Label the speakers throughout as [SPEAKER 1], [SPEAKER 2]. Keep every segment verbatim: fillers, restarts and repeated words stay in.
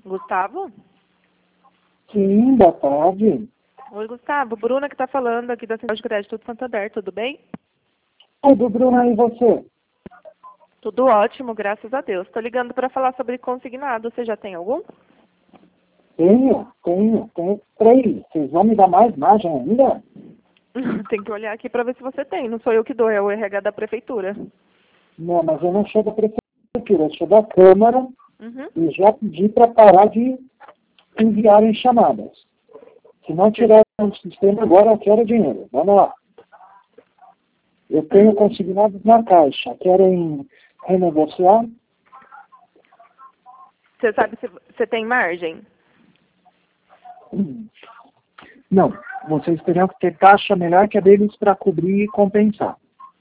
[SPEAKER 1] Gustavo?
[SPEAKER 2] Sim, boa tarde.
[SPEAKER 1] Oi, Gustavo. Bruna que tá falando aqui da Central de Crédito do Santander, tudo bem?
[SPEAKER 2] Tudo, Bruna, e você?
[SPEAKER 1] Tudo ótimo, graças a Deus. Tô ligando para falar sobre consignado. Você já tem algum?
[SPEAKER 2] Tenho, tenho, tenho três. Vocês vão me dar mais margem ainda?
[SPEAKER 1] Tem que olhar aqui para ver se você tem. Não sou eu que dou, é o R H da prefeitura.
[SPEAKER 2] Não, mas eu não sou da prefeitura, eu sou da Câmara
[SPEAKER 1] Uhum.
[SPEAKER 2] e já pedi para parar de enviarem chamadas. Se não tirar o sistema agora, eu quero dinheiro. Vamos lá. Eu tenho consignados na caixa. Querem renegociar?
[SPEAKER 1] Você sabe se você tem margem?
[SPEAKER 2] Hum. Não. Vocês teriam que ter taxa melhor que a deles para cobrir e compensar.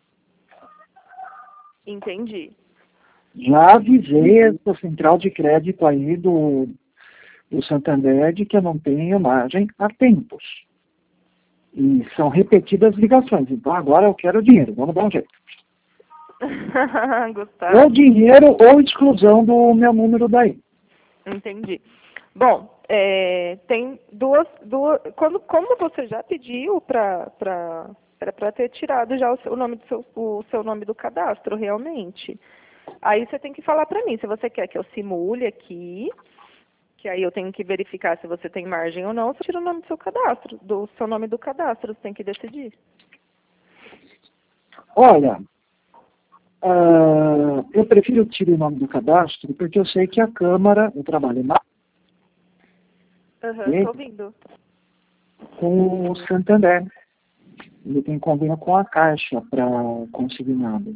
[SPEAKER 1] Entendi.
[SPEAKER 2] Já avisei essa central de crédito aí do, do Santander de que eu não tenho margem há tempos. E são repetidas ligações. Então agora eu quero dinheiro. Vamos dar um jeito.
[SPEAKER 1] Gustavo.
[SPEAKER 2] Ou dinheiro ou exclusão do meu número daí.
[SPEAKER 1] Entendi. Bom, é, tem duas, duas. Quando, como você já pediu para para ter tirado já o seu o nome do seu, o seu nome do cadastro, realmente. Aí você tem que falar para mim se você quer que eu simule aqui, que aí eu tenho que verificar se você tem margem ou não, você tira o nome do seu cadastro, do seu nome do cadastro, você tem que decidir.
[SPEAKER 2] Olha, uh, eu prefiro tirar o nome do cadastro porque eu sei que a Câmara, eu trabalho na
[SPEAKER 1] Aham, uhum, tô ouvindo.
[SPEAKER 2] Com o Santander. Ele tem convênio com a Caixa para consignado.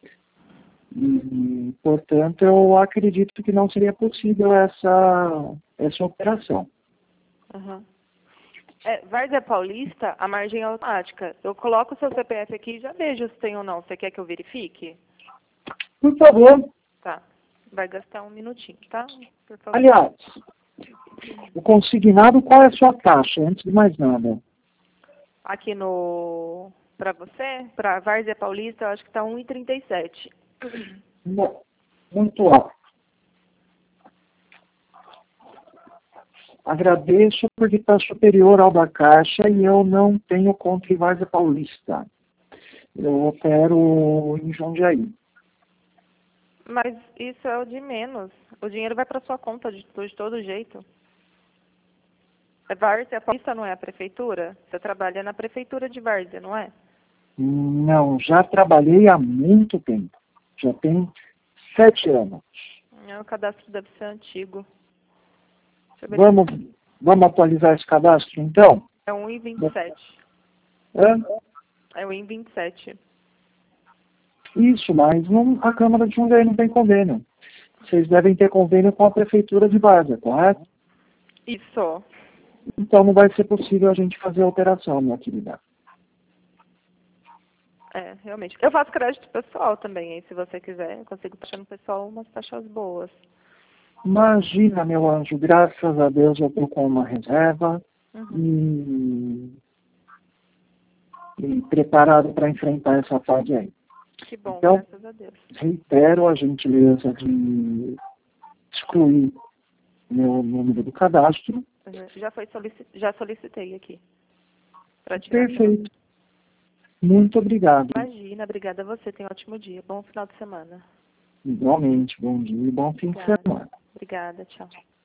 [SPEAKER 2] E, portanto, eu acredito que não seria possível essa, essa operação.
[SPEAKER 1] Uhum. É, Várzea Paulista, a margem é automática. Eu coloco o seu C P F aqui e já vejo se tem ou não. Você quer que eu verifique?
[SPEAKER 2] Por favor.
[SPEAKER 1] Tá. Vai gastar um minutinho, tá? Por favor.
[SPEAKER 2] Aliás, o consignado, qual é a sua taxa, antes de mais nada?
[SPEAKER 1] Aqui no... Para você, para Várzea Paulista, eu acho que tá um e trinta e sete.
[SPEAKER 2] Não, muito alto. Agradeço porque está superior ao da Caixa e eu não tenho conta em Várzea Paulista. Eu opero em Jundiaí.
[SPEAKER 1] Mas isso é o de menos. O dinheiro vai para sua conta de, de todo jeito. É Várzea Paulista, não é a prefeitura? Você trabalha na prefeitura de Várzea, não é?
[SPEAKER 2] Não, já trabalhei há muito tempo. Já tem sete anos.
[SPEAKER 1] É, o cadastro deve ser antigo.
[SPEAKER 2] Vamos, vamos atualizar esse cadastro, então?
[SPEAKER 1] É um e vinte e sete.
[SPEAKER 2] É?
[SPEAKER 1] É um e vinte e sete.
[SPEAKER 2] Isso, mas não, a Câmara de Jundiaí não tem convênio. Vocês devem ter convênio com a Prefeitura de Várzea, correto?
[SPEAKER 1] Isso.
[SPEAKER 2] Então não vai ser possível a gente fazer a operação, minha querida.
[SPEAKER 1] É, realmente. Eu faço crédito pessoal também, aí se você quiser. Eu consigo taxar no pessoal umas taxas boas.
[SPEAKER 2] Imagina, meu anjo, graças a Deus eu estou com uma reserva
[SPEAKER 1] Uhum.
[SPEAKER 2] e, e preparado para enfrentar essa fase aí.
[SPEAKER 1] Que bom,
[SPEAKER 2] então,
[SPEAKER 1] graças a Deus.
[SPEAKER 2] Reitero a gentileza de excluir meu número do cadastro.
[SPEAKER 1] Uhum. Já, foi solici já solicitei aqui.
[SPEAKER 2] Perfeito. Muito obrigado.
[SPEAKER 1] Imagina, obrigada a você. Tenha um ótimo dia. Bom final de semana.
[SPEAKER 2] Igualmente, bom dia e bom fim de semana.
[SPEAKER 1] Obrigada, tchau.